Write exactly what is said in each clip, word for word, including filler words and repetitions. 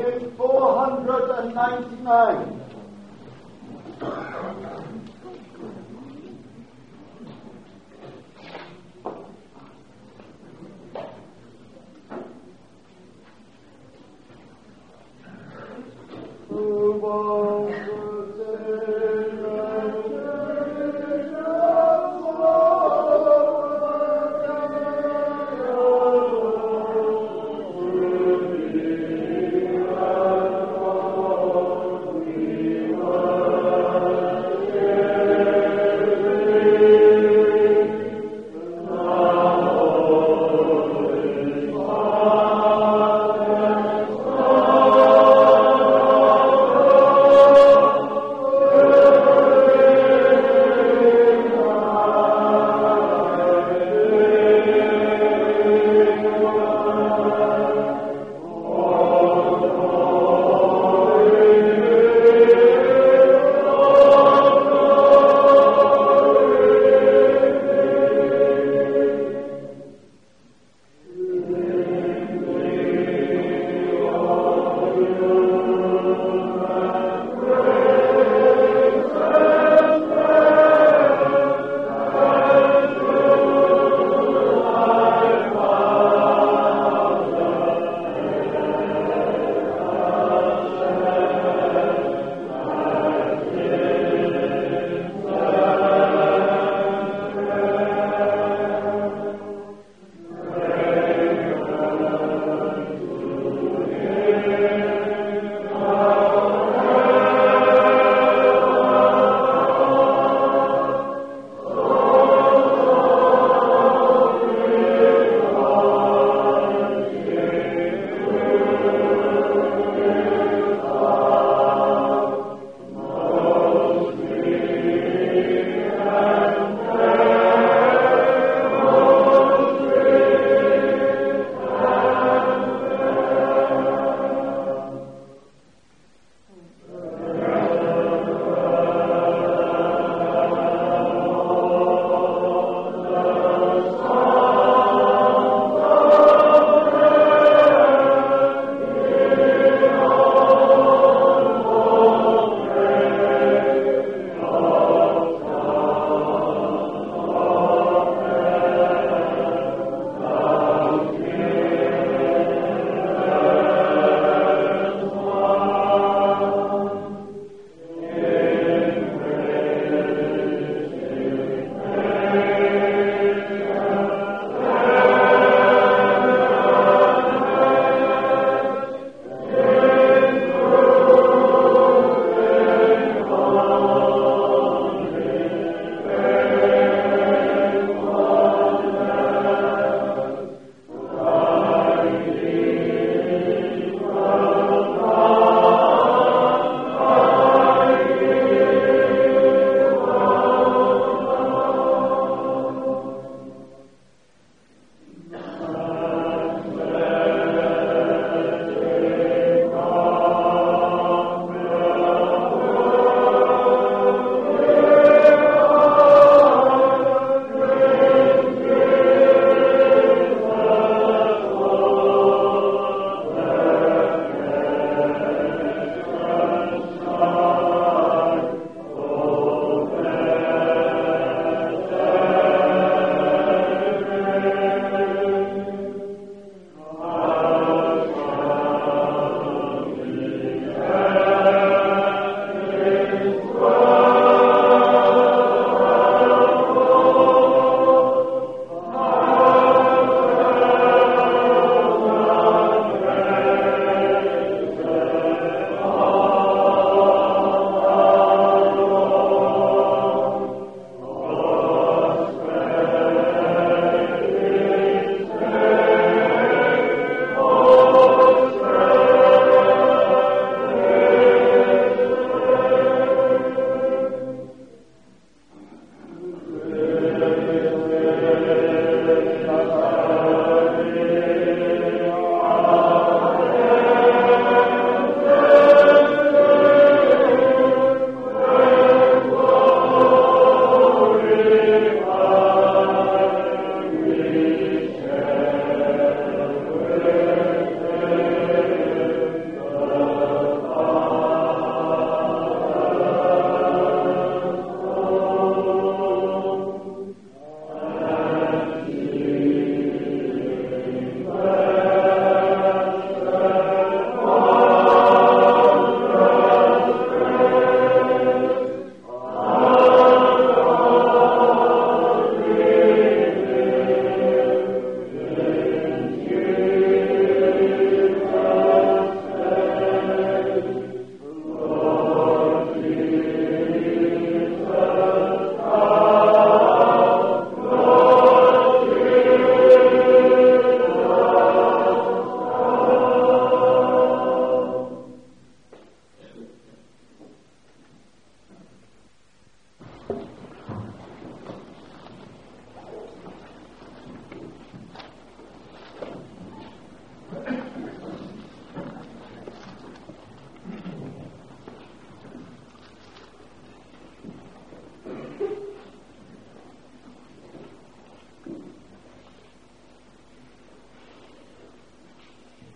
Page four hundred ninety-nine. Oh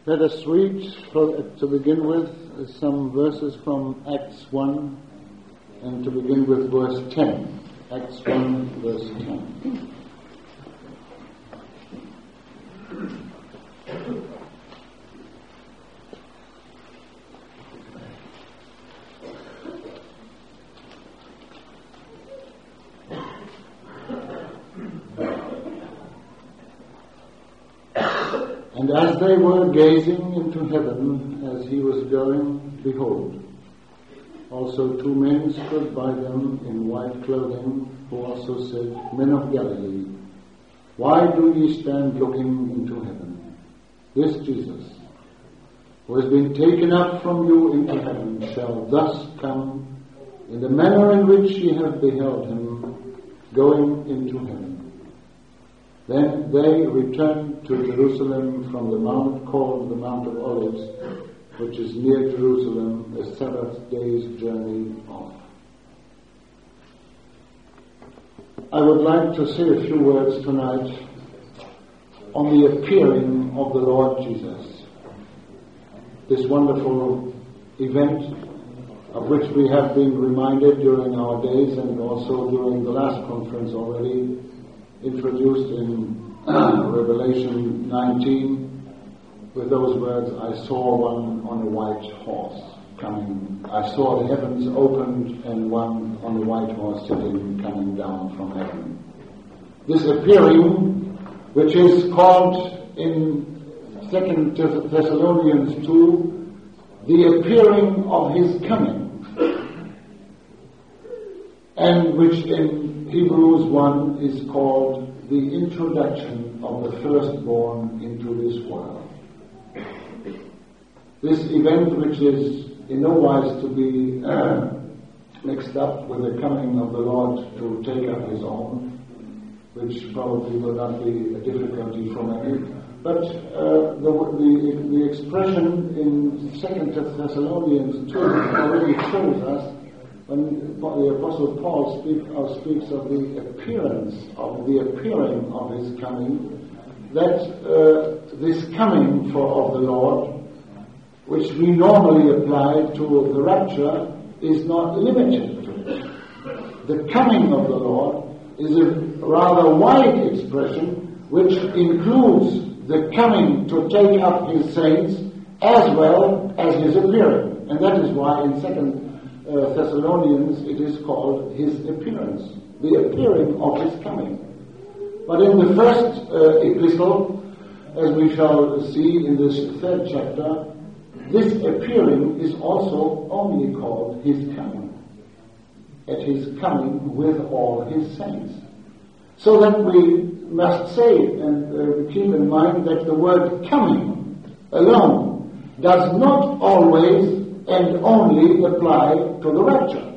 Let us read, for, to begin with, some verses from Acts one, and to begin with verse ten. Acts one, verse ten. And as they were gazing into heaven as he was going, behold, also two men stood by them in white clothing, who also said, Men of Galilee, why do ye stand looking into heaven? This Jesus, who has been taken up from you into heaven, shall thus come in the manner in which ye have beheld him going into heaven. Then they returned to Jerusalem from the mount called the Mount of Olives, which is near Jerusalem, a Sabbath day's journey off. I would like to say a few words tonight on the appearing of the Lord Jesus. This wonderful event of which we have been reminded during our days and also during the last conference already, introduced in Revelation nineteen with those words, I saw one on a white horse coming. I saw the heavens opened and one on a white horse sitting coming down from heaven. This appearing, which is called in Second Thessalonians two, the appearing of his coming, and which in Hebrews one is called the introduction of the firstborn into this world. This event, which is in no wise to be uh, mixed up with the coming of the Lord to take up his own, which probably will not be a difficulty for many, but uh, the, the, the expression in Second Thessalonians two already shows us, when the Apostle Paul speak, uh, speaks of the appearance, of the appearing of his coming, that uh, this coming for of the Lord, which we normally apply to the rapture, is not limited to it. The coming of the Lord is a rather wide expression, which includes the coming to take up his saints as well as his appearing. And that is why in Second Uh, Thessalonians, it is called his appearance, the appearing of his coming. But in the first uh, epistle, as we shall see in this third chapter, this appearing is also only called his coming, at his coming with all his saints. So that we must say and uh, keep in mind that the word coming alone does not always and only apply to the rapture.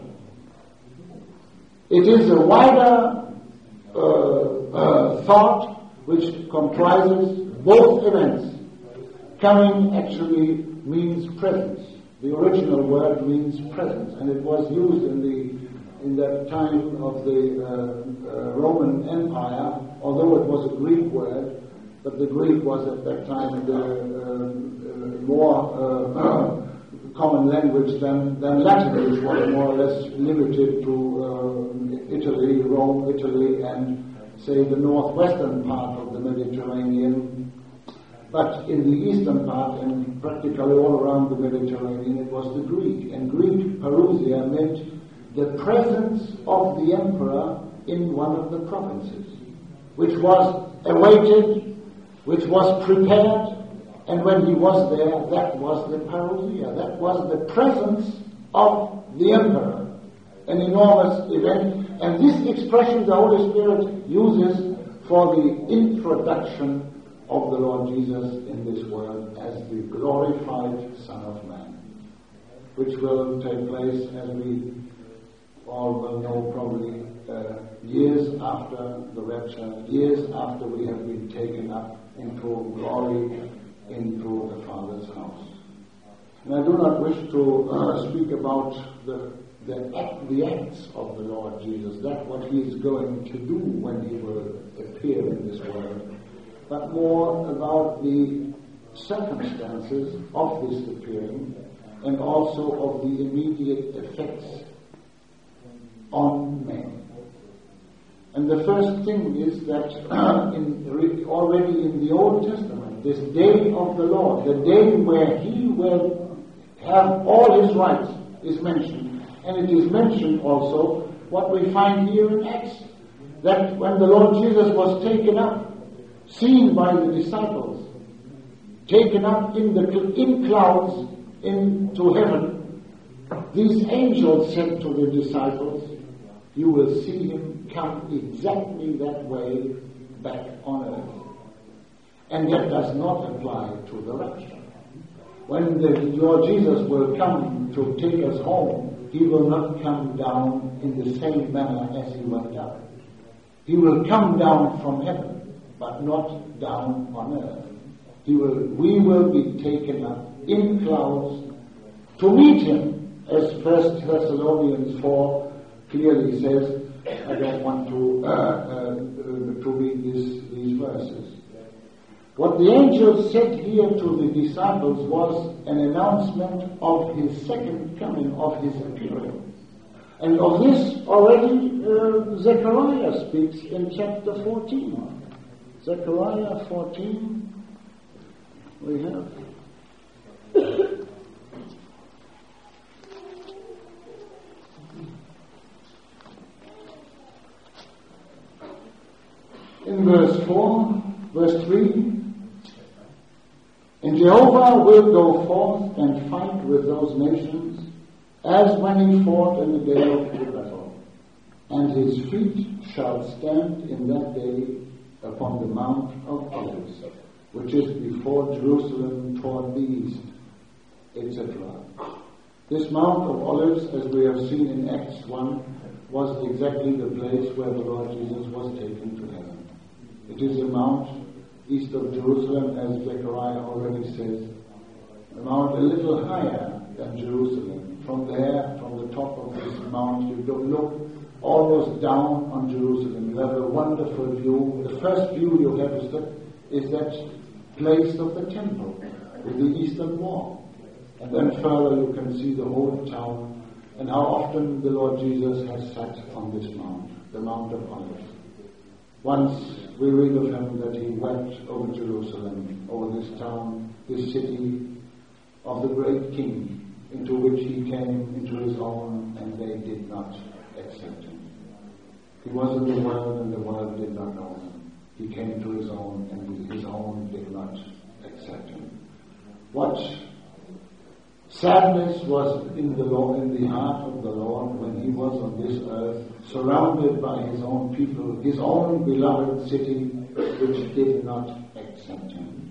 It is a wider uh, uh, thought which comprises both events. Coming actually means presence. The original word means presence, and it was used in the in that time of the uh, uh, Roman Empire, although it was a Greek word, but the Greek was at that time the uh, uh, more uh, common language than, than Latin, which was more or less limited to uh, Italy, Rome, Italy, and say the northwestern part of the Mediterranean. But in the eastern part and practically all around the Mediterranean, it was the Greek. And Greek parousia meant the presence of the emperor in one of the provinces, which was awaited, which was prepared. And when he was there, that was the parousia, that was the presence of the emperor, an enormous event. And this expression the Holy Spirit uses for the introduction of the Lord Jesus in this world as the glorified Son of Man, which will take place, as we all will know probably, uh, years after the rapture, years after we have been taken up into glory, into the Father's house. And I do not wish to uh, speak about the the, act, the acts of the Lord Jesus, that what he is going to do when he will appear in this world, but more about the circumstances of this appearing and also of the immediate effects on men. And the first thing is that in, already in the Old Testament, this day of the Lord, the day where he will have all his rights, is mentioned. And it is mentioned also what we find here in Acts, that when the Lord Jesus was taken up, seen by the disciples, taken up in the in clouds into heaven, these angels said to the disciples, you will see him come exactly that way back on earth. And that does not apply to the rapture. When the Lord Jesus will come to take us home, he will not come down in the same manner as he went up. He will come down from heaven, but not down on earth. He will, we will be taken up in clouds to meet him, as First Thessalonians four clearly says. I don't want to uh, uh, to read this, these verses. What the angel said here to the disciples was an announcement of his second coming, of his appearing. And of this already uh, Zechariah speaks in chapter fourteen. Zechariah fourteen, we have. In verse four, verse three, and Jehovah will go forth and fight with those nations as when he fought in the day of the battle, and his feet shall stand in that day upon the Mount of Olives, which is before Jerusalem toward the east, et cetera. This Mount of Olives, as we have seen in Acts one, was exactly the place where the Lord Jesus was taken to heaven. It is a mount east of Jerusalem, as Zechariah already says, a mount a little higher than Jerusalem. From there, from the top of this mount, you look almost down on Jerusalem. You have a wonderful view. The first view you have is that, is that place of the temple with the eastern wall. And then further you can see the whole town and how often the Lord Jesus has sat on this mount, the Mount of Olives. Once we read of him that he wept over Jerusalem, over this town, this city of the great king, into which he came into his own, and they did not accept him. He was in the world, and the world did not know him. He came to his own, and his own did not accept him. What sadness was in the Lord, in the heart of the Lord, when he was on this earth, surrounded by his own people, his own beloved city, which did not accept him.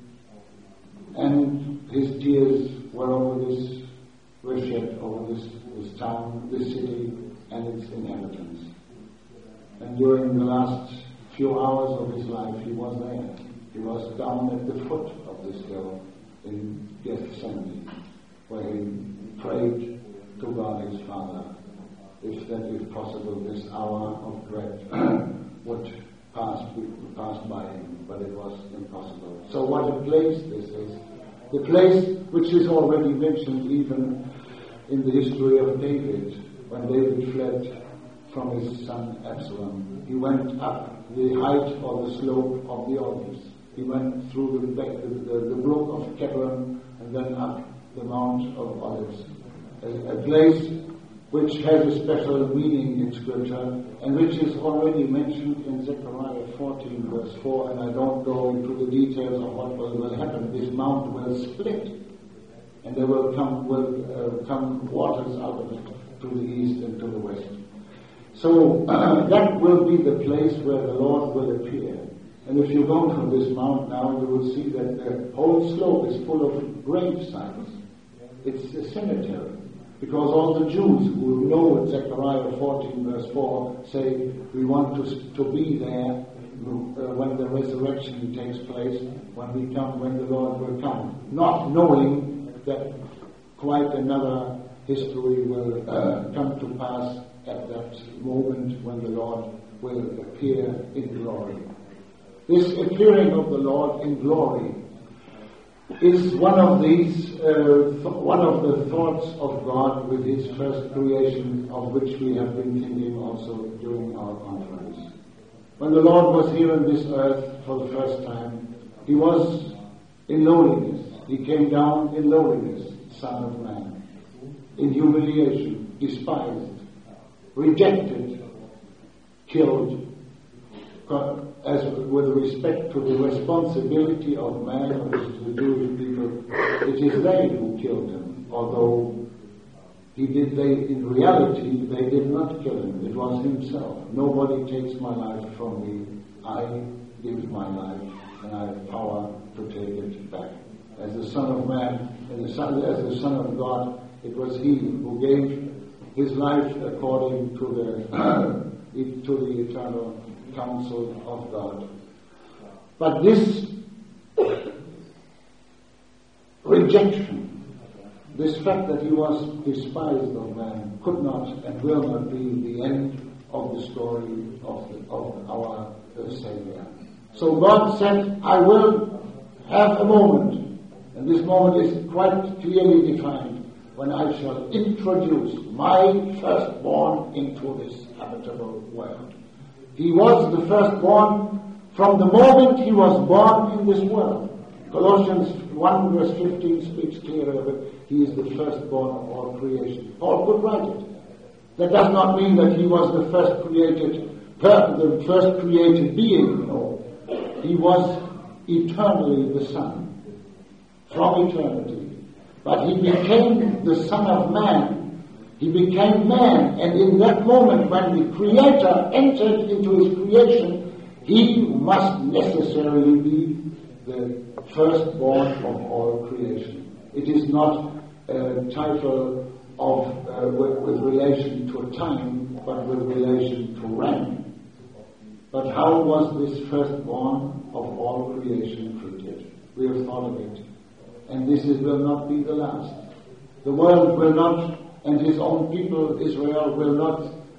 And his tears were over this, were shed over this, this town, this city, and its inhabitants. And during the last few hours of his life, he was there. He was down at the foot of this hill in Gethsemane, where he prayed to God his Father, if that if possible this hour of dread would pass, pass by him, but it was impossible. So what a place this is. The place which is already mentioned even in the history of David, when David fled from his son Absalom. He went up the height or the slope of the Olives. He went through the, the, the brook of Kebron and then up the Mount of Olives, a, a place which has a special meaning in Scripture and which is already mentioned in Zechariah fourteen verse four, and I don't go into the details of what will, will happen. This mount will split and there will come, will, uh, come waters out of it to the east and to the west. So uh, that will be the place where the Lord will appear. And if you go to this mount now, you will see that the whole slope is full of grave sites. It's a cemetery, because all the Jews who know Zechariah fourteen verse four say, we want to to be there uh, when the resurrection takes place, when we come, when the Lord will come, not knowing that quite another history will uh, come to pass at that moment when the Lord will appear in glory. This appearing of the Lord in glory is one of these, uh, th- one of the thoughts of God with His first creation, of which we have been thinking also during our conference. When the Lord was here on this earth for the first time, He was in lowliness. He came down in lowliness, Son of Man, in humiliation, despised, rejected, killed, as with respect to the responsibility of man, which is the Jewish people. It is they who killed him, although he did they in reality they did not kill him. It was himself. Nobody takes my life from me. I give my life, and I have power to take it back. As the Son of Man and the Son, as the Son of God, it was He who gave His life according to the to the eternal counsel of God. But this rejection, this fact that He was despised of man, could not and will not be the end of the story of, the, of our uh, Savior. So God said, I will have a moment, and this moment is quite clearly defined, when I shall introduce my firstborn into this habitable world. He was the firstborn from the moment he was born in this world. Colossians one verse fifteen speaks clearly of it. He is the firstborn of all creation. Paul could write it. That does not mean that he was the first created, the first created being. No. He was eternally the Son, from eternity. But he became the Son of Man. He became man, and in that moment when the Creator entered into His creation, He must necessarily be the firstborn of all creation. It is not a title of uh, with, with relation to time, but with relation to rank. But how was this firstborn of all creation treated? We have thought of it. And this is, will not be the last. The world will not, and His own people, Israel, will not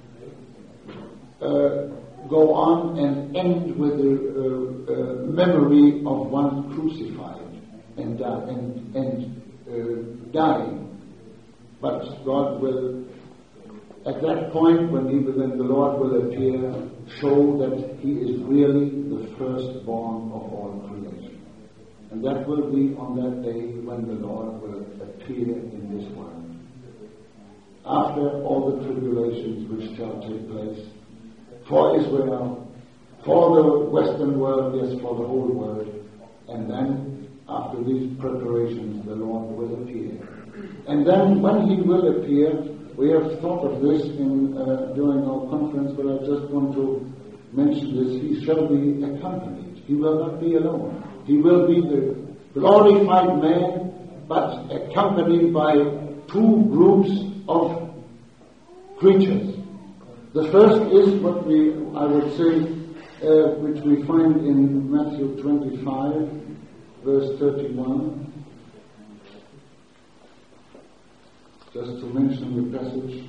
uh, go on and end with the uh, uh, memory of one crucified and, uh, and, and uh, dying. But God will, at that point when, he, when the Lord will appear, show that He is really the firstborn of all creation. And that will be on that day when the Lord will appear in this world. After all the tribulations which shall take place for Israel, for the Western world, yes, for the whole world, and then after these preparations, the Lord will appear. And then when He will appear, we have thought of this in uh, during our conference, but I just want to mention this. He shall be accompanied. He will not be alone. He will be the glorified man, but accompanied by two groups of creatures. The first is what we, I would say, uh, which we find in Matthew twenty-five, verse thirty-one. Just to mention the passage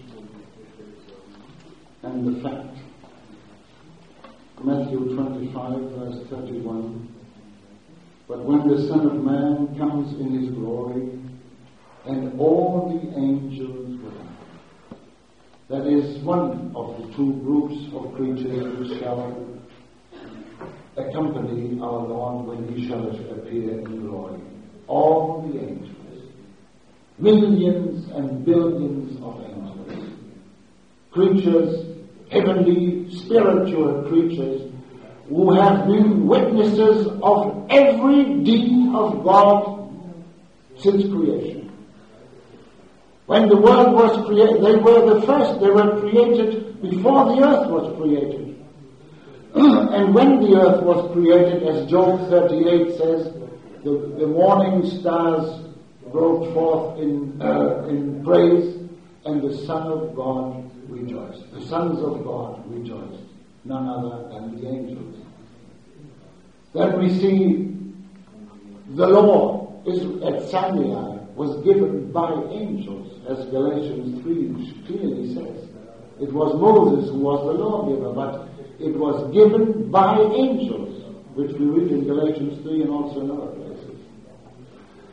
and the fact. Matthew twenty-five, verse thirty-one. But when the Son of Man comes in His glory, and all the angels with Him. That is one of the two groups of creatures which shall accompany our Lord when He shall appear in glory. All the angels. Millions and billions of angels. Creatures, heavenly, spiritual creatures, who have been witnesses of every deed of God since creation. When the world was created, they were the first, they were created before the earth was created. And when the earth was created, as Job thirty-eight says, the, the morning stars broke forth in, uh, in praise, and the Son of God rejoiced. The sons of God rejoiced. None other than the angels. Then we see the law is at Sinai was given by angels, as Galatians three clearly says. It was Moses who was the lawgiver, but it was given by angels, which we read in Galatians three and also in other places.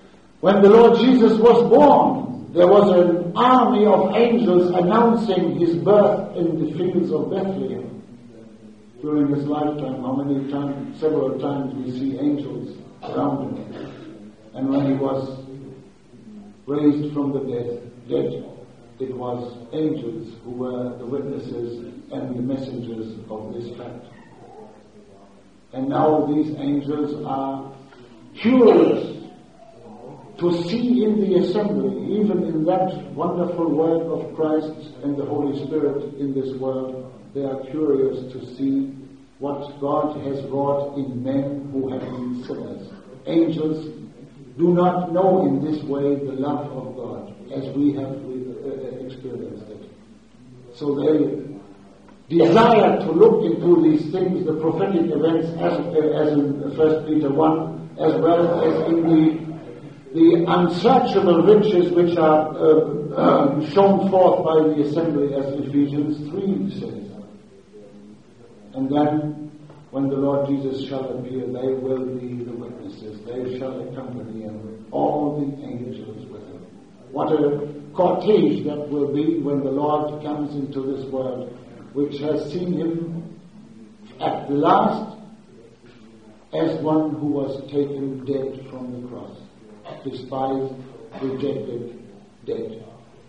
When the Lord Jesus was born, there was an army of angels announcing his birth in the fields of Bethlehem. During his lifetime, how many times, several times we see angels around him. And when he was raised from the dead, dead, it was angels who were the witnesses and the messengers of this fact. And now these angels are curious to see in the assembly, even in that wonderful work of Christ and the Holy Spirit in this world, they are curious to see what God has wrought in men who have been sinners. Angels do not know in this way the love of God as we have uh, experienced it. So they desire to look into these things, the prophetic events, as, as in First Peter one, as well as in the the unsearchable riches which are uh, uh, shown forth by the assembly, as Ephesians three says. And then, when the Lord Jesus shall appear, they will be the witnesses. They shall accompany him, all the angels with him. What a cortege that will be when the Lord comes into this world, which has seen him at last as one who was taken dead from the cross, despised, rejected, dead.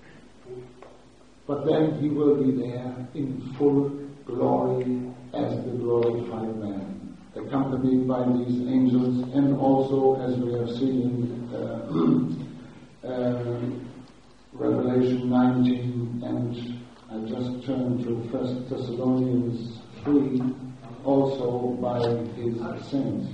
But then he will be there in full glory as the glorified man, accompanied by these angels, and also, as we have seen in uh, uh, Revelation nineteen, and I just turned to First Thessalonians three, also by his saints.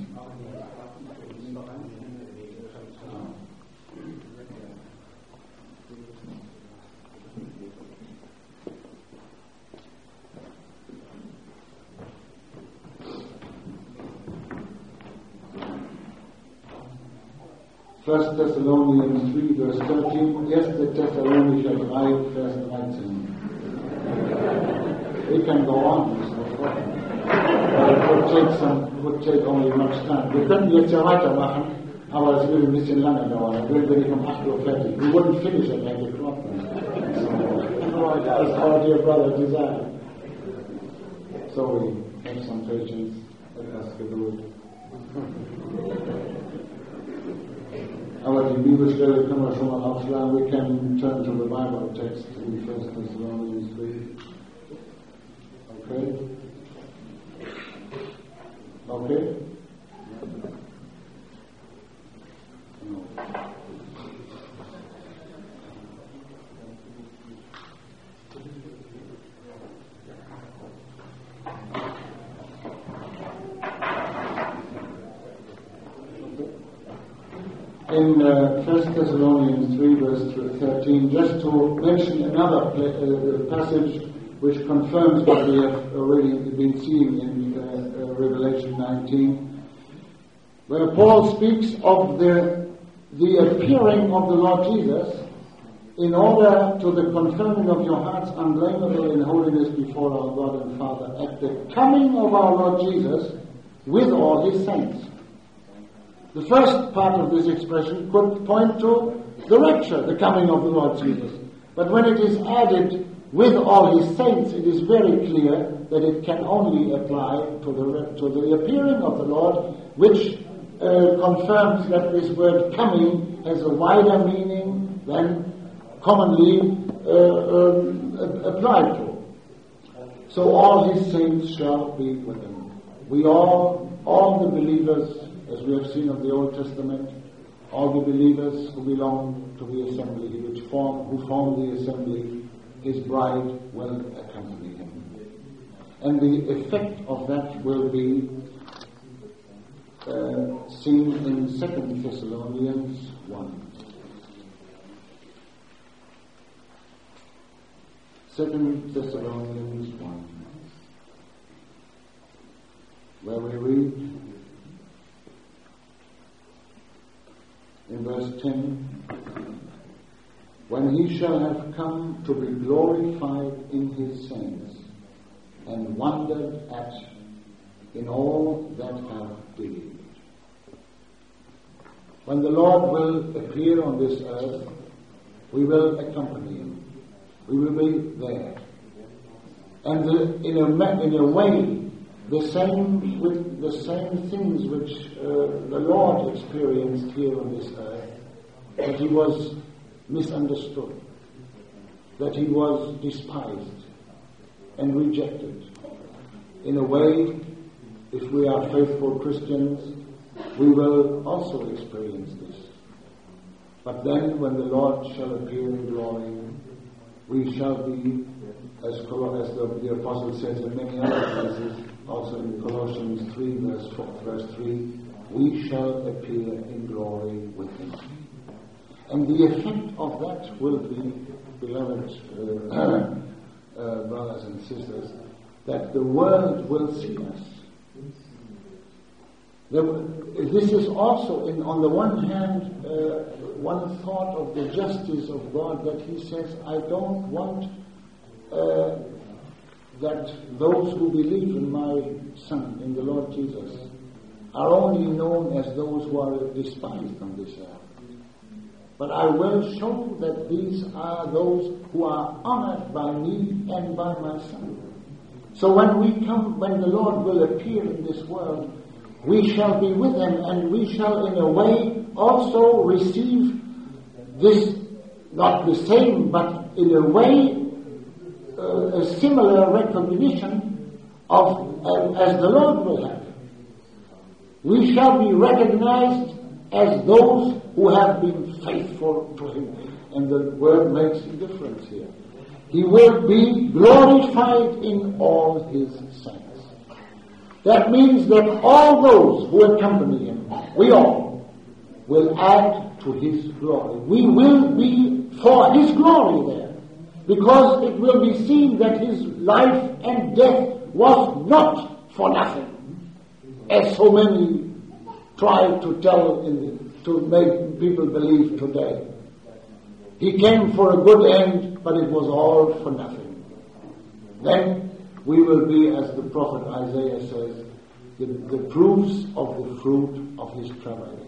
First Thessalonians three, verse thirteen. Erste Thessalonicher drei, Vers dreizehn. We can go on, it's no problem. But it would take, some, it would take only much time. Wir könnten jetzt ja weitermachen, aber es würde ein bisschen lange dauern. Dann würden wir nicht um eight Uhr fertig. We wouldn't finish at eight o'clock. So, as our dear brother desired. So we have some patience. Let us do it. Aber die Bibelstelle können wir schon mal aufschlagen. We can turn to the Bible text in First Thessalonians three. Okay? Okay? No. In uh, First Thessalonians three, verse thirteen, just to mention another pla- uh, passage which confirms what we have already been seeing in uh, uh, Revelation nineteen, where Paul speaks of the the appearing of the Lord Jesus in order to the confirming of your hearts unblameable in holiness before our God and Father, at the coming of our Lord Jesus with all his saints. The first part of this expression could point to the rapture, the coming of the Lord Jesus. But when it is added with all his saints, it is very clear that it can only apply to the to the appearing of the Lord, which uh, confirms that this word coming has a wider meaning than commonly uh, uh, applied to. So all his saints shall be with him. We all, all the believers, as we have seen of the Old Testament, all the believers who belong to the assembly, which form, who form the assembly, his bride will accompany him. And the effect of that will be uh, seen in Second Thessalonians one. Second Thessalonians one, where we read in verse ten, when he shall have come to be glorified in his saints, and wondered at in all that have believed. when the Lord will appear on this earth, we will accompany him. We will be there. And the, in, a, in a way, the same with the same things which uh, the Lord experienced here on this earth, that he was misunderstood, that he was despised and rejected. In a way, if we are faithful Christians, we will also experience this. But then when the Lord shall appear in glory, we shall be, as, Col- as the, the Apostle says in many other places, also in Colossians three, verse, four, verse three, we shall appear in glory with him. And the effect of that will be, beloved uh, uh, brothers and sisters, that the world will see us. There, this is also, in, on the one hand, uh, one thought of the justice of God, that he says, I don't want uh, that those who believe in my Son, in the Lord Jesus, are only known as those who are despised on this earth. But I will show that these are those who are honored by me and by my Son. So when we come, when the Lord will appear in this world, we shall be with him, and we shall in a way also receive this, not the same, but in a way uh, a similar recognition of uh, as the Lord will have. We shall be recognized as those who have been faithful to him. And the word makes a difference here. He will be glorified in all his saints. That means that all those who accompany him, we all, will add to his glory. We will be for his glory there, because it will be seen that his life and death was not for nothing, as so many try to tell, in the, to make people believe today. He came for a good end, but it was all for nothing. Then we will be, as the prophet Isaiah says, the, the proofs of the fruit of his travail.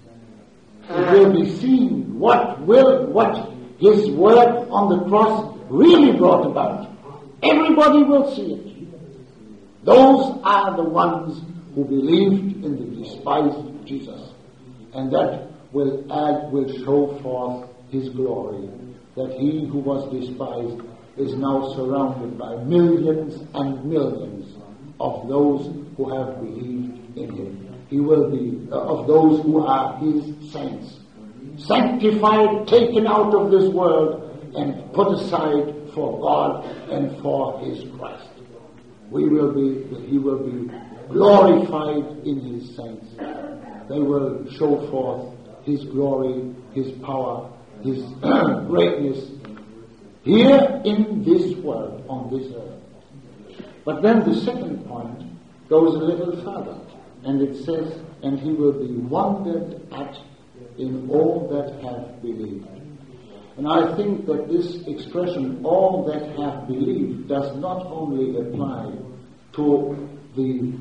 It will be seen what will, what his work on the cross really brought about. Everybody will see it. Those are the ones who believed in the despised Jesus. And that will add, will show forth his glory, that he who was despised is now surrounded by millions and millions of those who have believed in him. He will be uh, of those who are his saints, sanctified, taken out of this world and put aside for God and for his Christ. We will be, he will be glorified in his saints. They will show forth his glory, his power, his greatness here in this world, on this earth. But then the second point goes a little further, and it says, and he will be wondered at in all that have believed. And I think that this expression, all that have believed, does not only apply to the,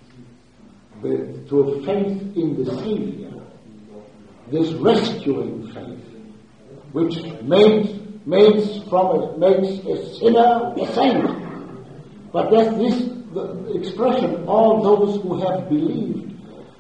the to a faith in the Savior, this rescuing faith, which makes makes from a, makes a sinner a saint. But that this the expression, all those who have believed,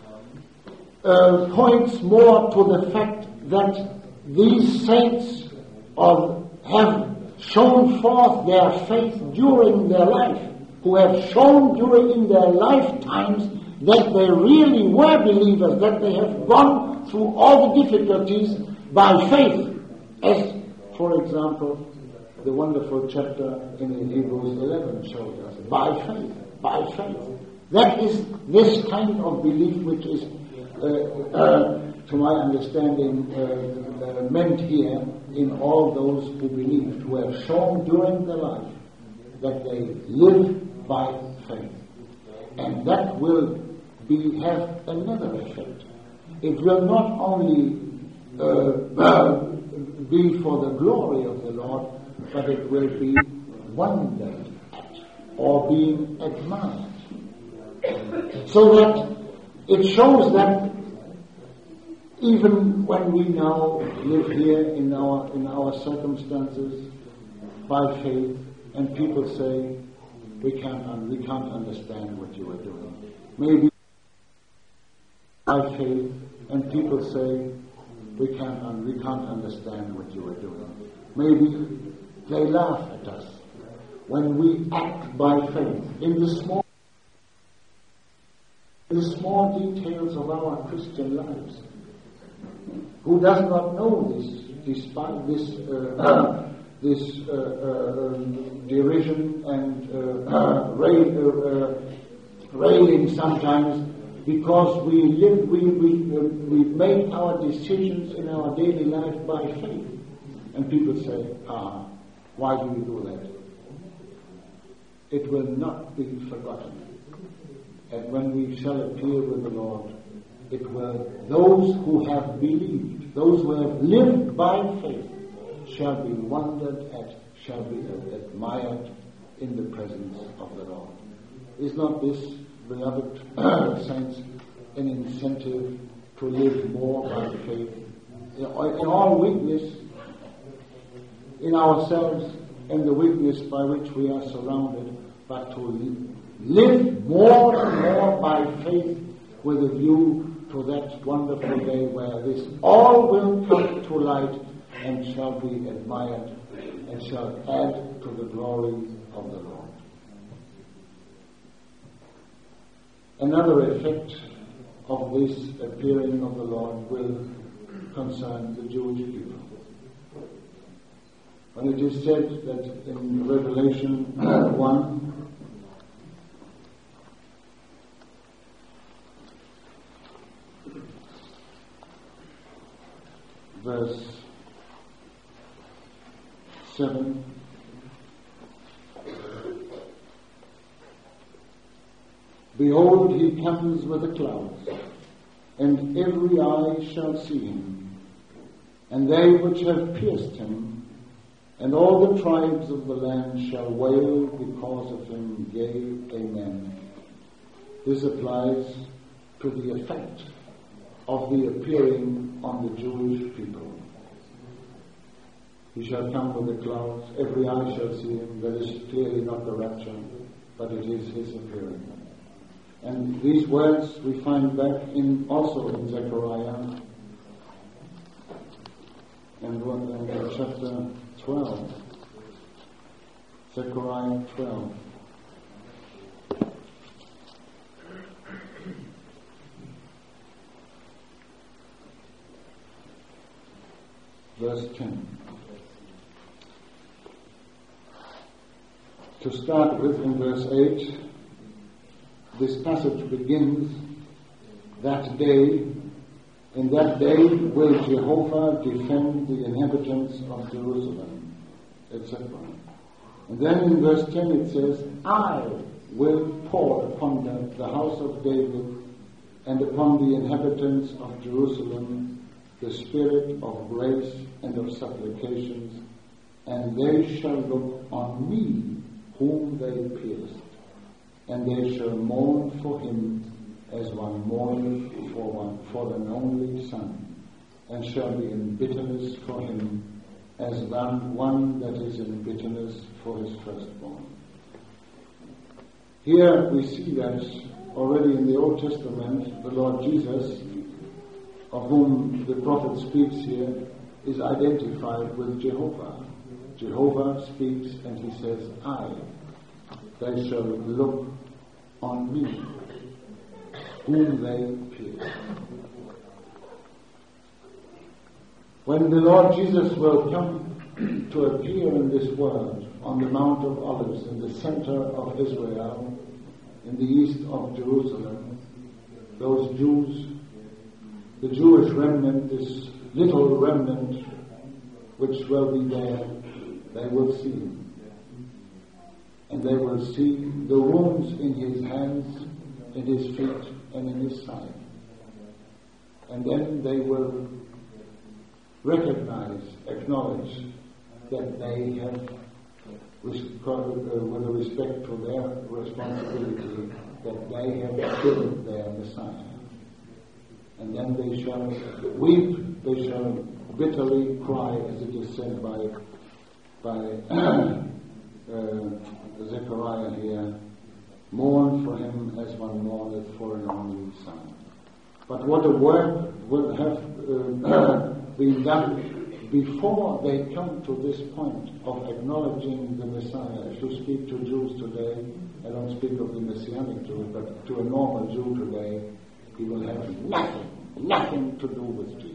uh, points more to the fact that these saints are, have shown forth their faith during their life, who have shown during in their lifetimes that they really were believers, that they have gone through all the difficulties by faith, as, for example, the wonderful chapter in Hebrews eleven shows us. By faith, by faith. That is this kind of belief which is, uh, uh, to my understanding, uh, uh, meant here in all those who believed, who have shown during their life that they live by faith. And that will be have another effect. It will not only uh, uh, be for the glory of the Lord, but it will be wondered at or being admired. So that it shows that even when we now live here in our in our circumstances by faith, and people say we can't un- we can't understand what you are doing. Maybe by faith, and people say we can't un- we can't understand what you are doing. Maybe they laugh at us when we act by faith in the small in the small details of our Christian lives. Who does not know this, despite this uh, this uh, uh, derision and uh, uh, rail, uh, railing sometimes, because we live, we we uh, we make our decisions in our daily life by faith, and people say, "Ah, why do you do that?" It will not be forgotten, and when we shall appear with the Lord, it will, those who have believed, those who have lived by faith, shall be wondered at, shall be admired in the presence of the Lord. Is not this, beloved saints, an incentive to live more by faith? In all weakness, in ourselves and the weakness by which we are surrounded, but to live more and more by faith with a view to that wonderful day where this all will come to light and shall be admired and shall add to the glory of the Lord. Another effect of this appearing of the Lord will concern the Jewish people. When it is said that in Revelation one, verse seven, behold, he comes with the clouds, and every eye shall see him, and they which have pierced him, and all the tribes of the land shall wail because of him. Yea, amen. This applies to the effect of the appearing on the Jewish people. He shall come with the clouds, every eye shall see him. That is clearly not the rapture, but it is his appearing. And these words we find back in also in Zechariah and one in chapter twelve. Zechariah twelve. Verse ten. To start with, in verse eight, this passage begins, that day, in that day will Jehovah defend the inhabitants of Jerusalem, et cetera. And then in verse ten it says, I will pour upon the, the house of David and upon the inhabitants of Jerusalem the spirit of grace and of supplications, and they shall look on me whom they pierced, and they shall mourn for him as one mourneth for one for an only son, and shall be in bitterness for him as one, one that is in bitterness for his firstborn. Here we see that already in the Old Testament, the Lord Jesus, of whom the prophet speaks here, is identified with Jehovah. Jehovah speaks and he says, I, they shall look on me, whom they pierced. When the Lord Jesus will come to appear in this world on the Mount of Olives in the center of Israel, in the east of Jerusalem, those Jews, the Jewish remnant, this little remnant which will be there, they will see him. And they will see the wounds in his hands, in his feet, and in his side. And then they will recognize, acknowledge that they have, with respect to their responsibility, that they have killed their Messiah. and then they shall weep, they shall bitterly cry, as it is said by by uh, Zechariah here, mourn for him as one mourneth for an only son. But what a work will have uh, been done before they come to this point of acknowledging the Messiah. If you speak to Jews today, I don't speak of the Messianic Jew, but to a normal Jew today, he will have nothing, nothing to do with Jesus.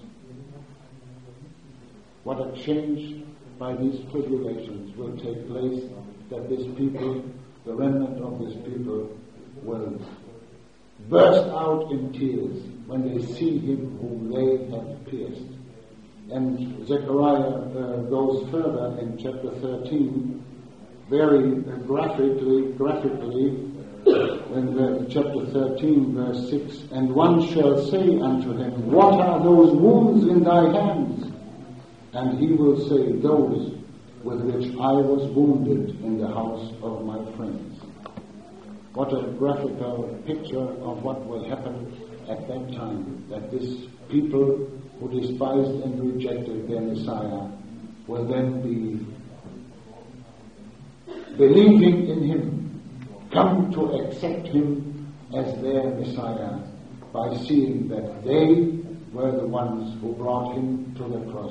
What a change by these tribulations will take place, that this people, the remnant of this people, will burst out in tears when they see him whom they have pierced. And Zechariah uh, goes further in chapter thirteen, very uh, graphically, graphically, in the, chapter thirteen, verse six, and one shall say unto him, what are those wounds in thy hands? And he will say, those with which I was wounded in the house of my friends. What a graphical picture of what will happen at that time, that this people who despised and rejected their Messiah will then be believing in him, come to accept him as their Messiah by seeing that they were the ones who brought him to the cross.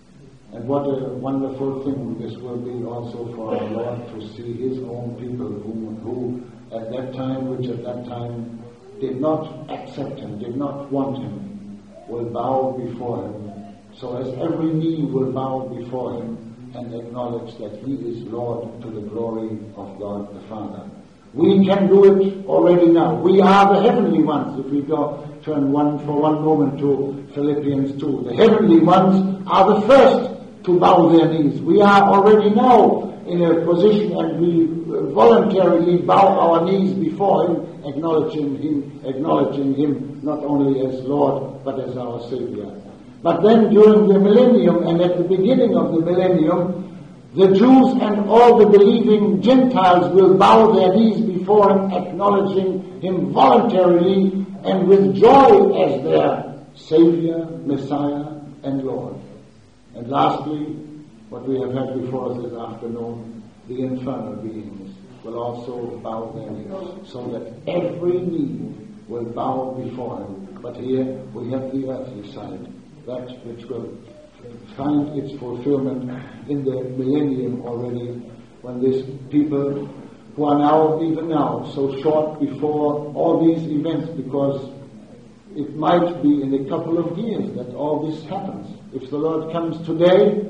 And what a wonderful thing this will be also for our Lord to see his own people who, who at that time, which at that time did not accept him, did not want him, will bow before him. So as every knee will bow before him and acknowledge that he is Lord to the glory of God the Father. We can do it already now. We are the heavenly ones. If we go turn one for one moment to Philippians two, the heavenly ones are the first to bow their knees. We are already now in a position, and we voluntarily bow our knees before him, acknowledging him, acknowledging him not only as Lord but as our Savior. But then during the millennium, and at the beginning of the millennium, the Jews and all the believing Gentiles will bow their knees before him, acknowledging him voluntarily and with joy as their Savior, Messiah, and Lord. And lastly, what we have had before us this afternoon, the infernal beings will also bow their knees, so that every knee will bow before him. But here we have the earthly side, that which will find its fulfillment in the millennium already, when these people who are now, even now, so short before all these events, because it might be in a couple of years that all this happens. If the Lord comes today,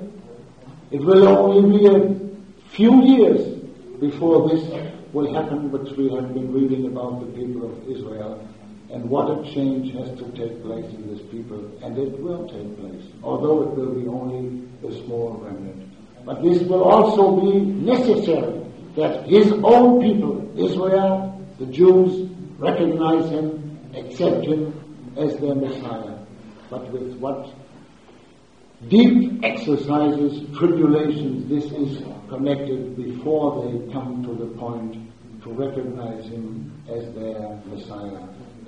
it will only be a few years before this will happen, which we have been reading about the people of Israel, and what a change has to take place in this people, and it will take place, although it will be only a small remnant. But this will also be necessary, that his own people, Israel, the Jews, recognize him, accept him as their Messiah. But with what deep exercises, tribulations, this is connected before they come to the point to recognize him as their Messiah.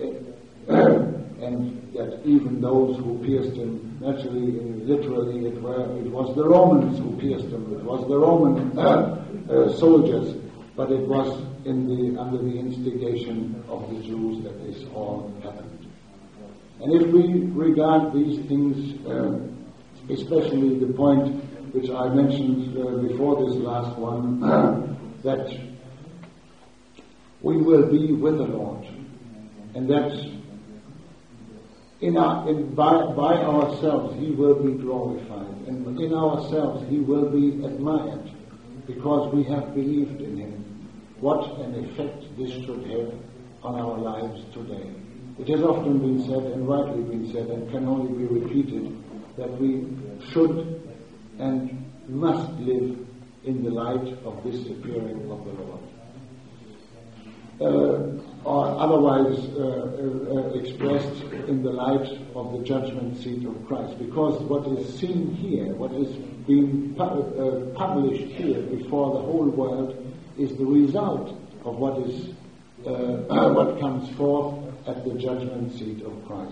And that even those who pierced him, naturally, literally, it, were, it was the Romans who pierced him, it was the Roman uh, uh, soldiers, but it was in the under the instigation of the Jews that this all happened. And if we regard these things, uh, especially the point which I mentioned uh, before this last one, uh, that we will be with the Lord, and that in our, in, by, by ourselves he will be glorified, and in ourselves he will be admired, because we have believed in him. What an effect this should have on our lives today. It has often been said, and rightly been said, and can only be repeated, that we should and must live in the light of this appearing of the Lord. Uh, or otherwise uh, uh, expressed in the light of the judgment seat of Christ. Because what is seen here, what is being pu- uh, published here before the whole world, is the result of what is uh, what comes forth at the judgment seat of Christ.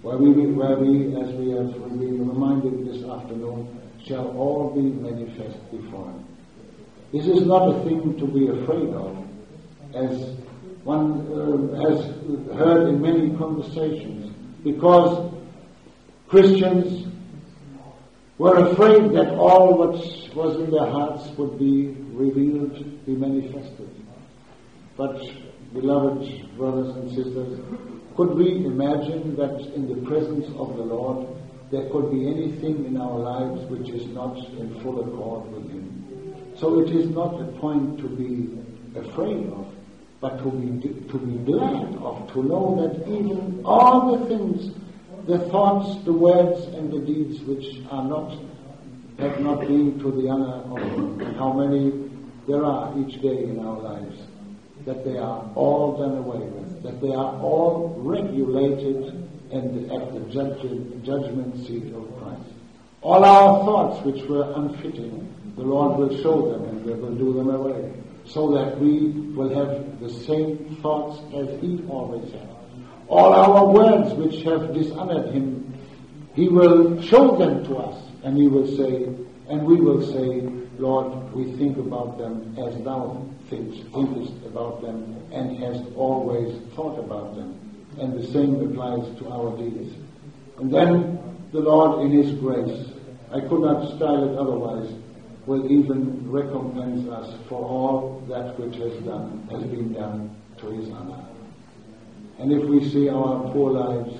where we, where we, as we have been reminded this afternoon, shall all be manifest before him. This is not a thing to be afraid of, as one uh, has heard in many conversations, because Christians were afraid that all what was in their hearts would be revealed, be manifested. But, beloved brothers and sisters, could we imagine that in the presence of the Lord there could be anything in our lives which is not in full accord with him? So it is not a point to be afraid of, but to be to be glad of, to know that even all the things, the thoughts, the words, and the deeds which are not, have not been to the honor of him, and how many there are each day in our lives, that they are all done away with, that they are all regulated and at the judge, judgment seat of Christ. All our thoughts which were unfitting, the Lord will show them and we will do them away, so that we will have the same thoughts as he always had. All our words which have dishonored him, he will show them to us, and he will say, and we will say, Lord, we think about them as thou thinkest, thinkest about them, and hast always thought about them. And the same applies to our deeds. And then the Lord, in his grace, I could not style it otherwise, will even recompense us for all that which has done, has been done to his honor. And if we see our poor lives,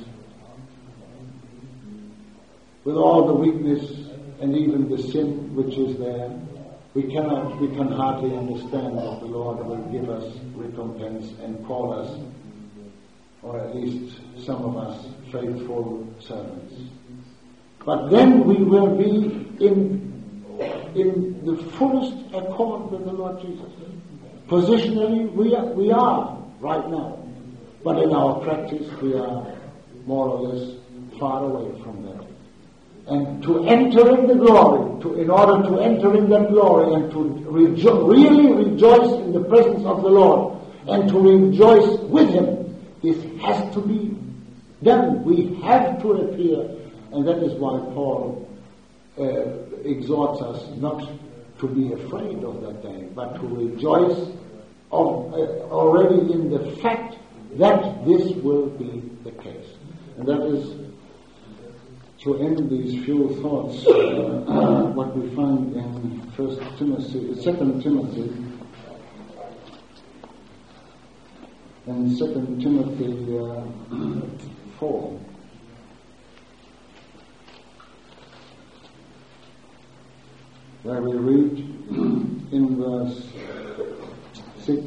with all the weakness and even the sin which is there, we cannot, we can hardly understand that the Lord will give us recompense and call us, or at least some of us, faithful servants. But then we will be in in the fullest accord with the Lord Jesus. Positionally, we are, we are right now. But in our practice, we are more or less far away from that. And to enter in the glory, to, in order to enter in that glory and to rejo- really rejoice in the presence of the Lord and to rejoice with him, this has to be done. We have to appear. And that is why Paul uh, exhorts us not to be afraid of that day, but to rejoice of, uh, already in the fact that this will be the case. And that is, to end these few thoughts, uh, what we find in First Timothy, Second Timothy, and Second Timothy uh, four. Where we read in verse six,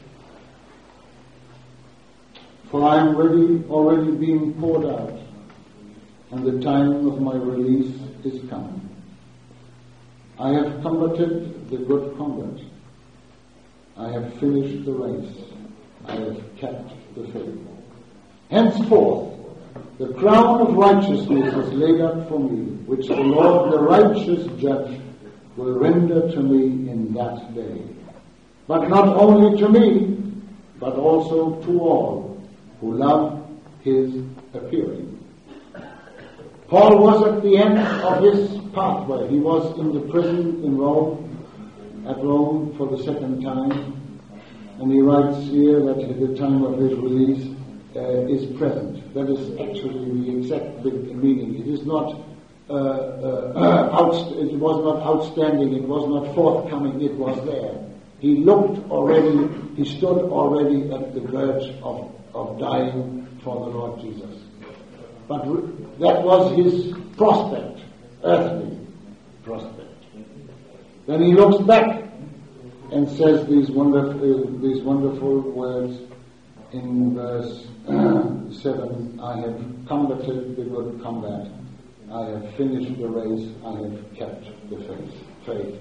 for I am ready, already being poured out, and the time of my release is come. I have combated the good combat. I have finished the race. I have kept the faith. Henceforth, the crown of righteousness is laid up for me, which the Lord, the righteous judge, will render to me in that day. But not only to me, but also to all who love his appearing. Paul was at the end of his pathway. He was in the prison in Rome, at Rome for the second time. And he writes here that at the time of his release uh, is present. That is actually the exact meaning. It is not Uh, uh, out, it was not outstanding, it was not forthcoming, it was there. He looked already, he stood already at the verge of, of dying for the Lord Jesus. But re- that was his prospect, earthly prospect. Then he looks back and says these wonderful, uh, these wonderful words in verse seven, I have combated the good combat. I have finished the race, I have kept the faith. faith.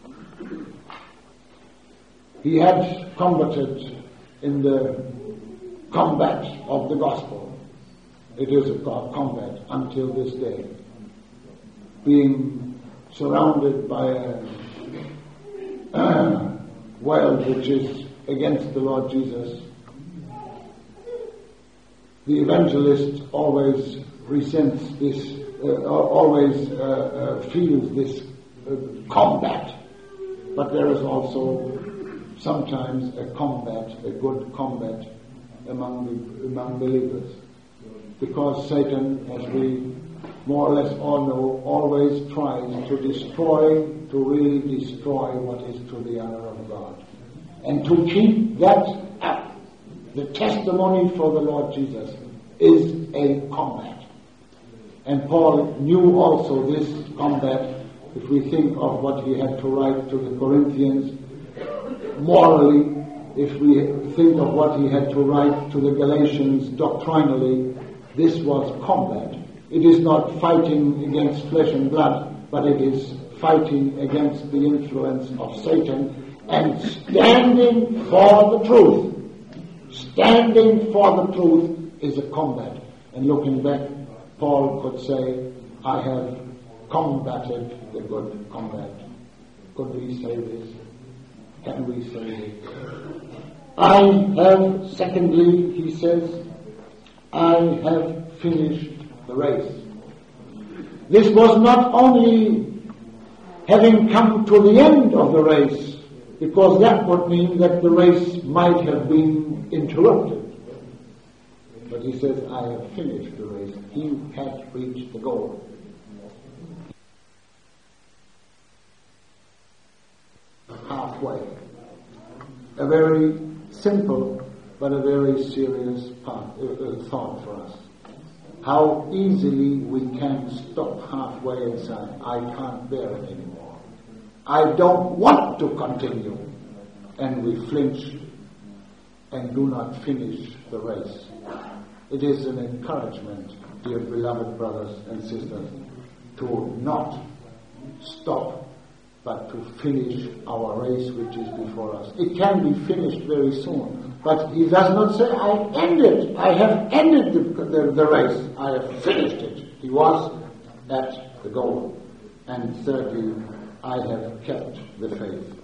He had combated in the combat of the gospel. It is a combat until this day. Being surrounded by a world which is against the Lord Jesus, the evangelist always resents this, uh, always uh, uh, feels this uh, combat. But there is also sometimes a combat, a good combat among the, among believers. Because Satan, as we more or less all know, always tries to destroy, to really destroy what is to the honor of God. And to keep that up, the testimony for the Lord Jesus is a combat. And Paul knew also this combat. If we think of what he had to write to the Corinthians morally, if we think of what he had to write to the Galatians doctrinally, this was combat. It is not fighting against flesh and blood, but it is fighting against the influence of Satan and standing for the truth. Standing for the truth is a combat. And looking back, Paul could say, I have combated the good combat. Could we say this? Can we say this? I have, secondly, he says, I have finished the race. This was not only having come to the end of the race, because that would mean that the race might have been interrupted. But he says, I have finished the race. He had reached the goal. Halfway. A very simple but a very serious part, uh, uh, thought for us. How easily we can stop halfway and say, I can't bear it anymore. I don't want to continue. And we flinch and do not finish the race. It is an encouragement, dear beloved brothers and sisters, to not stop, but to finish our race which is before us. It can be finished very soon, but he does not say, I ended, I have ended the, the, the race, I have finished it. He was at the goal. And thirdly, I have kept the faith.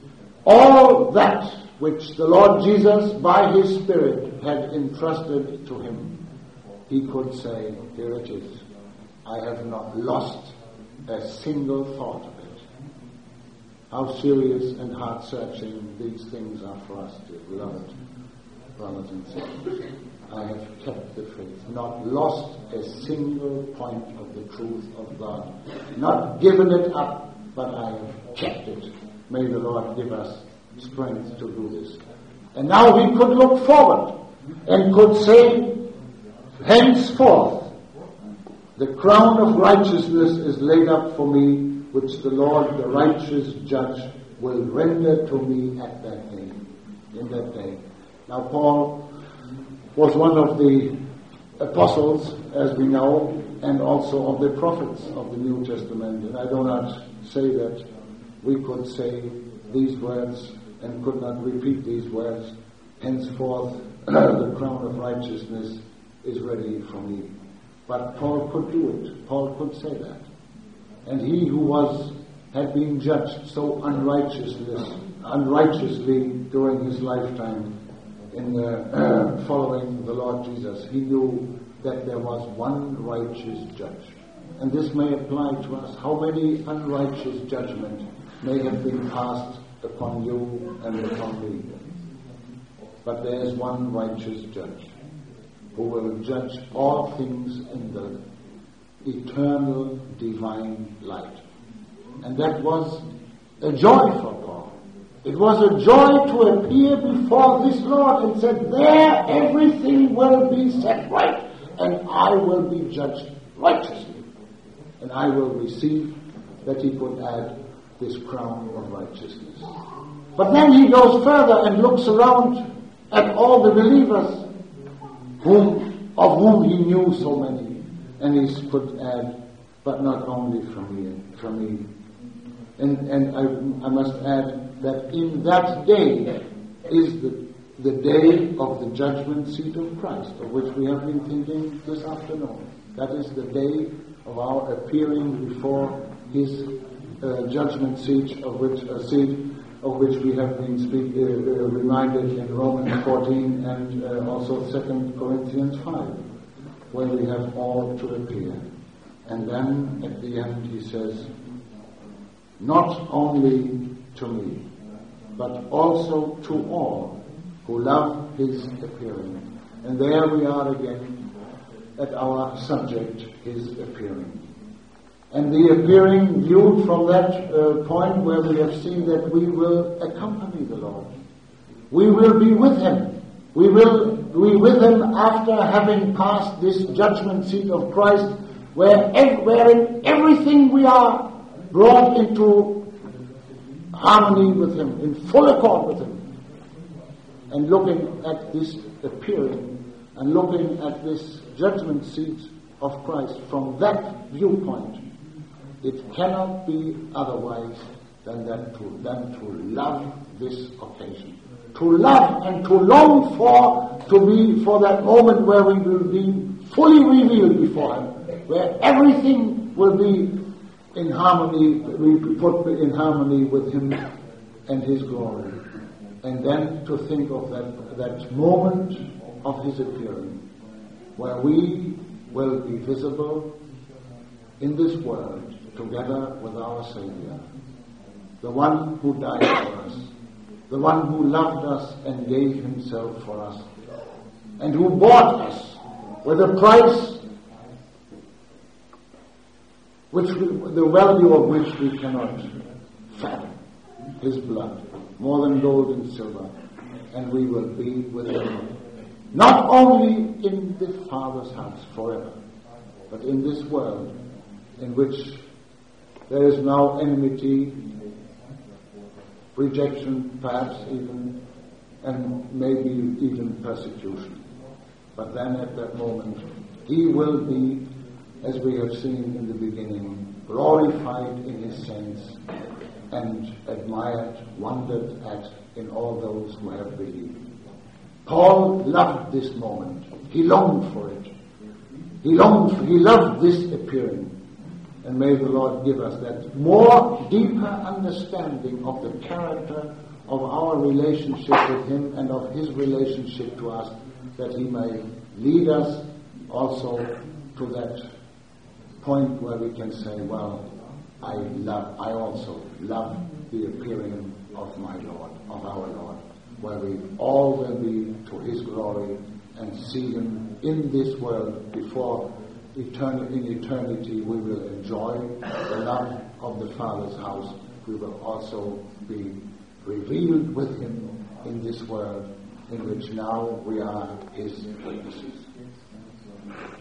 All that which the Lord Jesus, by his Spirit, had entrusted to him, he could say, here it is. I have not lost a single thought of it. How serious and heart-searching these things are for us, dear beloved brothers and sisters. I have kept the faith, not lost a single point of the truth of God, not given it up, but I have kept it. May the Lord give us strength to do this. And now we could look forward and could say, henceforth, the crown of righteousness is laid up for me, which the Lord, the righteous judge, will render to me at that day, in that day. Now Paul was one of the apostles, as we know, and also of the prophets of the New Testament. And I do not say that we could say these words and could not repeat these words, henceforth the crown of righteousness is ready for me. But Paul could do it. Paul could say that. And he who was had been judged so unrighteousness, unrighteously during his lifetime in the, uh, following the Lord Jesus, he knew that there was one righteous judge. And this may apply to us. How many unrighteous judgments may have been passed upon you and upon me? But there is one righteous judge who will judge all things in the eternal divine light. And that was a joy for Paul. It was a joy to appear before this Lord and said, there everything will be set right, and I will be judged righteously. And I will receive, that he could add, this crown of righteousness. But then he goes further and looks around at all the believers whom, of whom he knew so many. And he could add, but not only from me. From me. And, and I, I must add that in that day is the, the day of the judgment seat of Christ, of which we have been thinking this afternoon. That is the day of our appearing before his uh, judgment seat, of which a uh, seat of which we have been speak, uh, uh, reminded in Romans fourteen and uh, also Second Corinthians five. where we have all to appear. And then at the end he says, not only to me, but also to all who love his appearing. And there we are again at our subject, his appearing. And the appearing viewed from that uh, point where we have seen that we will accompany the Lord. We will be with him. We will be with him after having passed this judgment seat of Christ, where ev- wherein everything we are brought into harmony with him, in full accord with him. And looking at this appearing and looking at this judgment seat of Christ from that viewpoint, it cannot be otherwise than that to, than to love this occasion. To love and to long for, to be for that moment where we will be fully revealed before him, where everything will be in harmony, we be put in harmony with him and his glory. And then to think of that, that moment of his appearing, where we will be visible in this world together with our Savior, the one who died for us, the one who loved us and gave himself for us, and who bought us with a price which we, the value of which we cannot fathom, his blood, more than gold and silver, and we will be with him, not only in the Father's house forever, but in this world in which there is now enmity, rejection, perhaps even, and maybe even persecution. But then at that moment, he will be, as we have seen in the beginning, glorified in his saints and admired, wondered at in all those who have believed. Paul loved this moment. He longed for it. He longed for, he loved this appearing. And may the Lord give us that more deeper understanding of the character of our relationship with him and of his relationship to us, that he may lead us also to that point where we can say, well, I love, I also love the appearing of my Lord, of our Lord, where we all will be to his glory and see him in this world before Eternity, in eternity we will enjoy the love of the Father's house. We will also be revealed with him in this world in which now we are his witnesses.